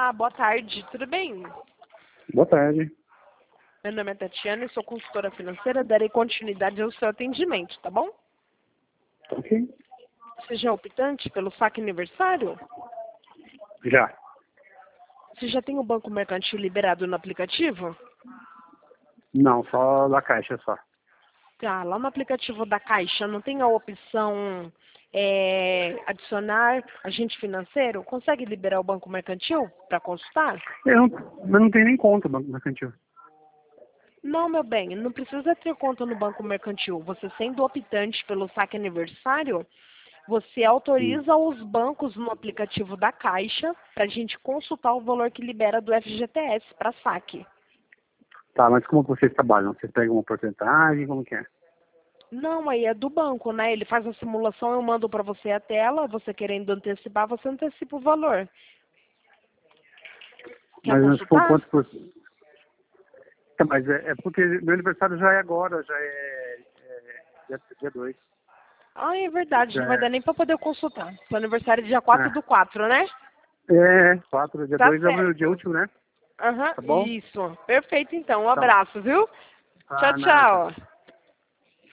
Olá, boa tarde, tudo bem? Boa tarde. Meu nome é Tatiana e sou consultora financeira. Darei continuidade ao seu atendimento, tá bom? Ok. Você já é optante pelo saque aniversário? Já. Você já tem o banco mercantil liberado no aplicativo? Não, só da Caixa só. Tá, lá no aplicativo da Caixa não tem a opção adicionar agente financeiro? Consegue liberar o banco mercantil para consultar? Mas não tem nem conta Banco Mercantil. Não, meu bem, não precisa ter conta no banco mercantil. Você sendo optante pelo saque aniversário, você autoriza os bancos no aplicativo da Caixa para a gente consultar o valor que libera do FGTS para saque. Tá, mas como que vocês trabalham? Vocês pegam uma porcentagem? Como que é? Não, aí é do banco, né? Ele faz a simulação, eu mando para você a tela, você querendo antecipar, você antecipa o valor. Quer Mas se for consultar? quanto por... Tá, mas é porque meu aniversário já é agora, já é dia 2. Ah, é verdade, Já não vai dar é. nem para poder consultar. Seu aniversário é dia 4/4, né? É, 4, dia Tá 2 é o meu dia certo. útil, né? Aham, Tá bom? isso. Perfeito, então. Um Tá. abraço, viu? Tchau, Tá, nada. tchau.